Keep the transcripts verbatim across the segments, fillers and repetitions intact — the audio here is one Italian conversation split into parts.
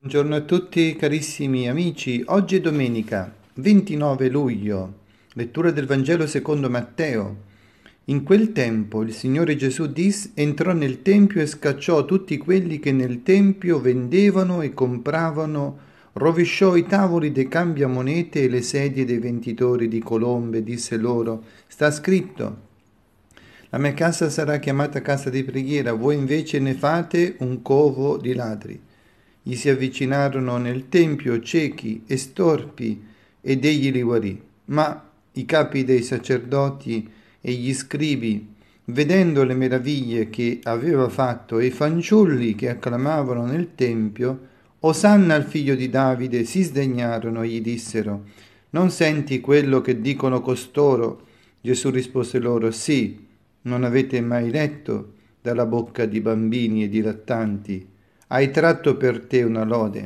Buongiorno a tutti carissimi amici, oggi è domenica ventinove luglio, lettura del Vangelo secondo Matteo. In quel tempo il Signore Gesù dis, entrò nel Tempio e scacciò tutti quelli che nel Tempio vendevano e compravano, rovesciò i tavoli dei cambiamonete e le sedie dei venditori di colombe, disse loro, sta scritto, la mia casa sarà chiamata casa di preghiera, voi invece ne fate un covo di ladri. Gli si avvicinarono nel tempio ciechi e storpi ed egli li guarì. Ma i capi dei sacerdoti e gli scribi, vedendo le meraviglie che aveva fatto e i fanciulli che acclamavano nel tempio, Osanna al figlio di Davide, si sdegnarono e gli dissero, non senti quello che dicono costoro? Gesù rispose loro, sì, non avete mai letto dalla bocca di bambini e di lattanti? Hai tratto per te una lode.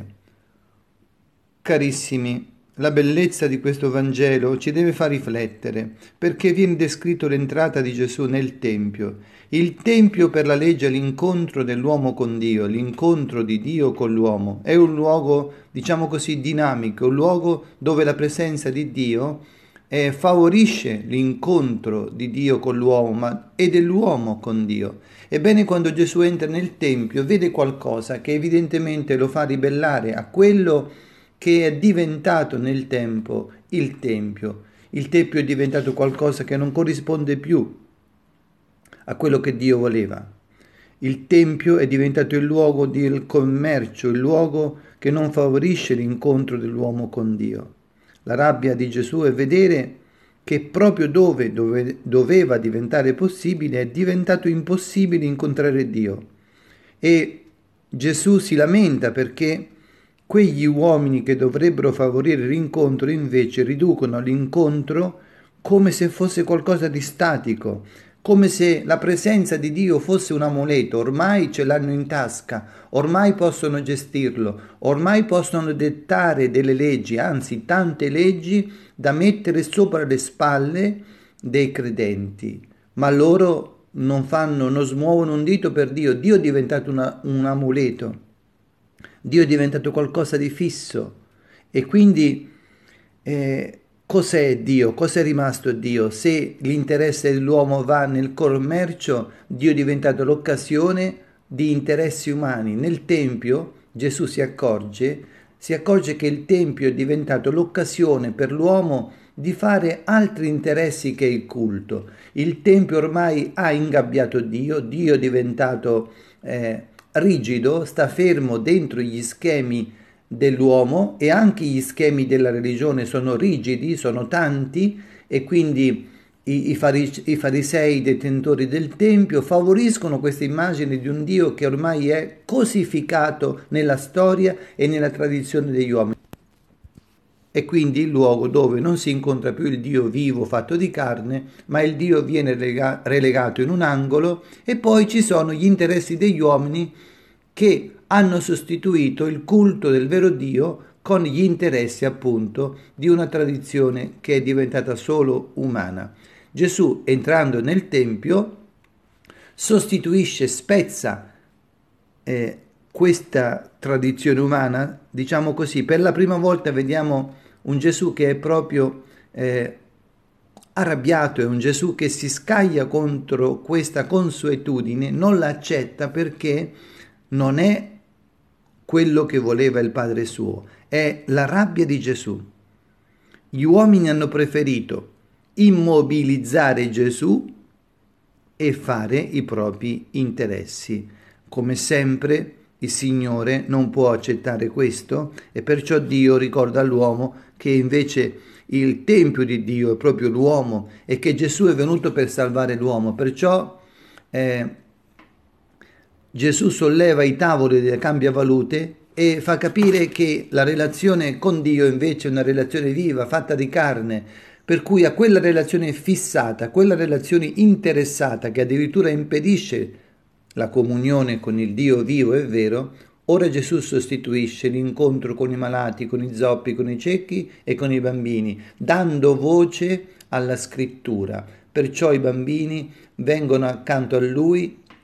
Carissimi, la bellezza di questo Vangelo ci deve far riflettere, perché viene descritto l'entrata di Gesù nel Tempio. Il Tempio per la legge è l'incontro dell'uomo con Dio, l'incontro di Dio con l'uomo. È un luogo, diciamo così, dinamico, un luogo dove la presenza di Dio eh, favorisce l'incontro di Dio con l'uomo ma, e dell'uomo con Dio. Ebbene, quando Gesù entra nel Tempio vede qualcosa che evidentemente lo fa ribellare a quello che è diventato nel tempo il Tempio. Il Tempio è diventato qualcosa che non corrisponde più a quello che Dio voleva. Il Tempio è diventato il luogo del commercio, il luogo che non favorisce l'incontro dell'uomo con Dio. La rabbia di Gesù è vedere che proprio dove, dove doveva diventare possibile è diventato impossibile incontrare Dio. E Gesù si lamenta perché quegli uomini che dovrebbero favorire l'incontro invece riducono l'incontro come se fosse qualcosa di statico, come se la presenza di Dio fosse un amuleto, ormai ce l'hanno in tasca, ormai possono gestirlo, ormai possono dettare delle leggi, anzi tante leggi da mettere sopra le spalle dei credenti, ma loro non fanno, non smuovono un dito per Dio. Dio è diventato una, un amuleto, Dio è diventato qualcosa di fisso e quindi eh, cos'è Dio? Cos'è rimasto Dio? Se l'interesse dell'uomo va nel commercio, Dio è diventato l'occasione di interessi umani. Nel Tempio Gesù si accorge, si accorge che il Tempio è diventato l'occasione per l'uomo di fare altri interessi che il culto. Il Tempio ormai ha ingabbiato Dio, Dio è diventato eh, rigido, sta fermo dentro gli schemi dell'uomo e anche gli schemi della religione sono rigidi, sono tanti e quindi i, i, faris- i farisei detentori del Tempio favoriscono questa immagine di un Dio che ormai è cosificato nella storia e nella tradizione degli uomini. E quindi il luogo dove non si incontra più il Dio vivo fatto di carne, ma il Dio viene relega- relegato in un angolo e poi ci sono gli interessi degli uomini che hanno sostituito il culto del vero Dio con gli interessi appunto di una tradizione che è diventata solo umana. Gesù, entrando nel Tempio, sostituisce, spezza eh, questa tradizione umana, diciamo così, per la prima volta vediamo un Gesù che è proprio eh, arrabbiato, è un Gesù che si scaglia contro questa consuetudine, non l'accetta perché non è quello che voleva il Padre suo, è la rabbia di Gesù. Gli uomini hanno preferito immobilizzare Gesù e fare i propri interessi. Come sempre il Signore non può accettare questo e perciò Dio ricorda all'uomo che invece il tempio di Dio è proprio l'uomo e che Gesù è venuto per salvare l'uomo. Perciò eh, Gesù solleva i tavoli delle cambiavalute e fa capire che la relazione con Dio invece è una relazione viva, fatta di carne, per cui a quella relazione fissata, a quella relazione interessata che addirittura impedisce la comunione con il Dio vivo e vero, ora Gesù sostituisce l'incontro con i malati, con i zoppi, con i ciechi e con i bambini, dando voce alla scrittura. Perciò i bambini vengono accanto a lui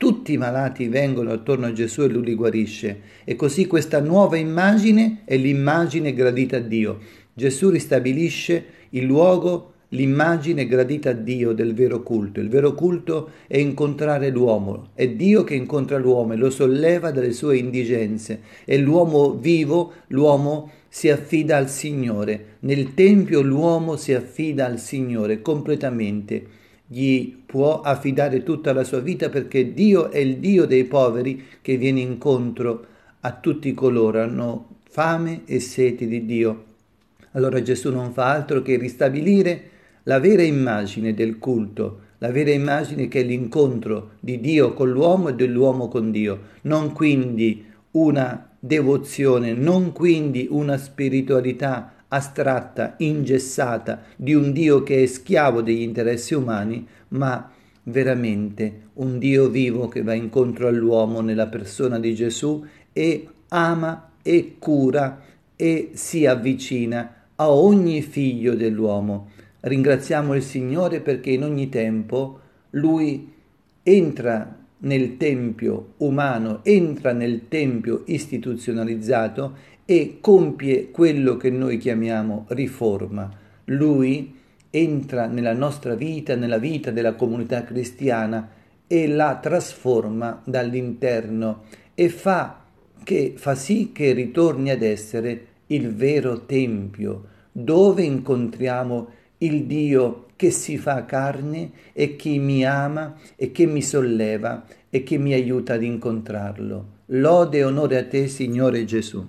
tutti i malati vengono attorno a Gesù e lui li guarisce. E così questa nuova immagine è l'immagine gradita a Dio. Gesù ristabilisce il luogo, l'immagine gradita a Dio del vero culto. Il vero culto è incontrare l'uomo, è Dio che incontra l'uomo e lo solleva dalle sue indigenze. E l'uomo vivo, l'uomo si affida al Signore. Nel Tempio l'uomo si affida al Signore completamente. Gli può affidare tutta la sua vita perché Dio è il Dio dei poveri che viene incontro a tutti coloro che hanno fame e sete di Dio. Allora Gesù non fa altro che ristabilire la vera immagine del culto, la vera immagine che è l'incontro di Dio con l'uomo e dell'uomo con Dio, non quindi una devozione, non quindi una spiritualità astratta, ingessata di un Dio che è schiavo degli interessi umani, ma veramente un Dio vivo che va incontro all'uomo nella persona di Gesù e ama e cura e si avvicina a ogni figlio dell'uomo. Ringraziamo il Signore perché in ogni tempo Lui entra nel tempio umano, entra nel tempio istituzionalizzato e compie quello che noi chiamiamo riforma. Lui entra nella nostra vita, nella vita della comunità cristiana e la trasforma dall'interno e fa, che, fa sì che ritorni ad essere il vero tempio, dove incontriamo il Dio che si fa carne e che mi ama e che mi solleva e che mi aiuta ad incontrarlo. Lode e onore a te, Signore Gesù.